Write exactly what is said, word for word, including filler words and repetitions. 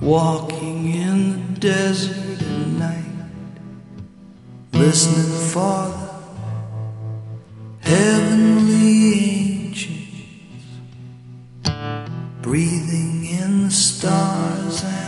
walking in the desert at night, listening for the heavenly angels, breathing in the stars and